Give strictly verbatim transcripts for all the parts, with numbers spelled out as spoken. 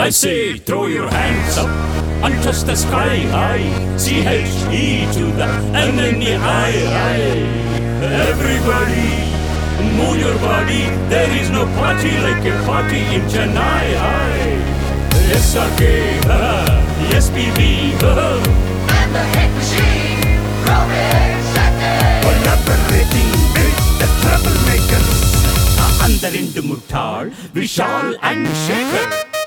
I say, throw your hands up and touch the sky high. C H E to the N N E I. Everybody, move your body. There is no party like a party in Chennai. S R K, S P B, and the hit machine, Robin Saturday. collaborating with the troublemakers. Andarindu Muttal, Vishal and Shekhar.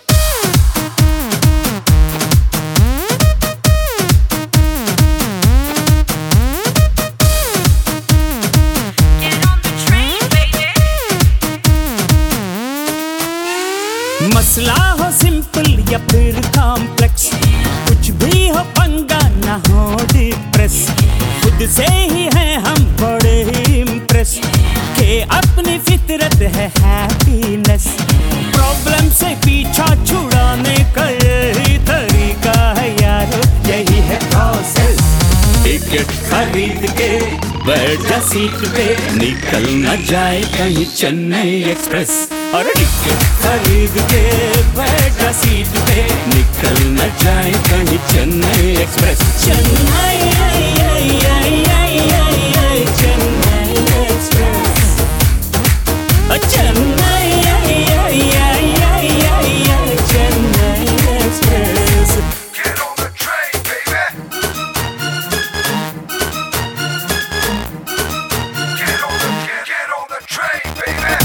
मसला हो simple या फिर complex, कुछ भी हो पंगा ना हो डिप्रेस, खुद से ही हैं हम बड़े ही इम्प्रेस के अपनी फितरत है हैप्पीनेस। प्रॉब्लम से पीछा छुड़ाने का यही तरीका है यारो, यही है प्रोसेस। टिकट खरीद के बैठ जा सीट पे, निकल न जाए कहीं चेन्नई एक्सप्रेस। और टिकट खरीद के बैठ जा सीट पे, निकल न जाए कहीं Chennai express. Chennai Chennai express, Chennai Chennai express. Get on the train, baby. Get on the get, get on the train, baby.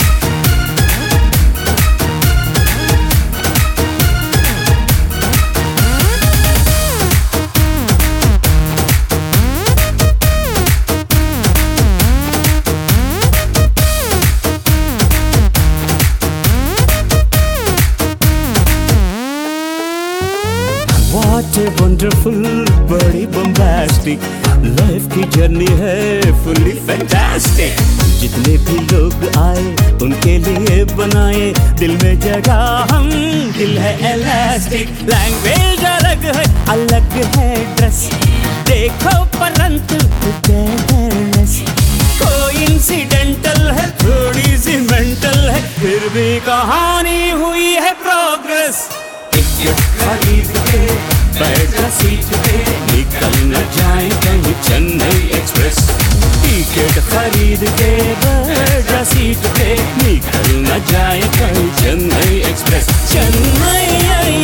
What a wonderful, बड़ी bombastic लाइफ की जर्नी है, fully fantastic। जितने भी लोग आए उनके लिए बनाए दिल में जगह हम, दिल है elastic। लैंग्वेज अलग है, अलग है ड्रेस, देखो परंतु togetherness। कोइंसिडेंटल है, थोड़ी सी मेंटल है, फिर भी कहानी हुई है प्रोग्रेस। टिकट खरीद के बैठ जा सीट पे, निकल न जाए कहीं चेन्नई एक्सप्रेस। टिकट खरीद के बैठ जा सीट पे, निकल न जाए कहीं चेन्नई एक्सप्रेस। चेन्नई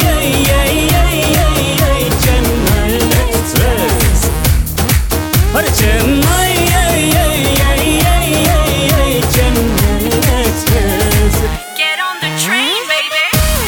चेन्नई एक्सप्रेस, और Chennai Chennai express. Get on the train, baby.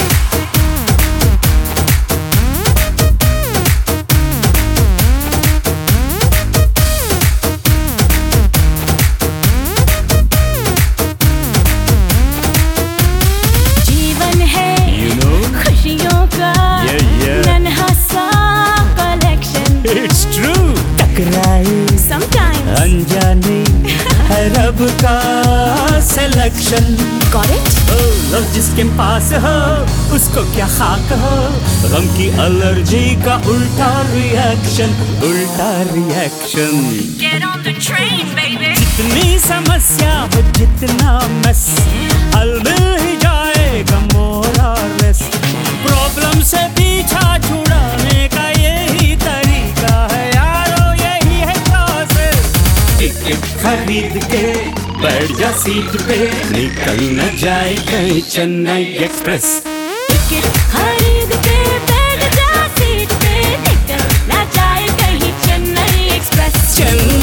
जीवन है You know, खुशियों का Yeah, yeah. नन्हा सा collection. it's true। टकराए Sometimes. अनजाने है रब का सिलेक्शन। Got it? लव जिसके पास हो उसको क्या खाक हो, गम की एलर्जी का उल्टा रिएक्शन, उल्टा reaction. Get on the train, baby. जितनी समस्या हो जितना मस, हल मिल ही जाएगा मोर और लेस। प्रॉब्लम से पीछा छुड़ाने का यही तरीका है यारो, यही है प्रोसेस। टिकट खरीद के बैठ जा सीट पे, निकल न जाए कहीं चेन्नई एक्सप्रेस। Ticket खरीद के बैठ जा सीट पे, निकल ना जाए कहीं चेन्नई एक्सप्रेस। चेन्नई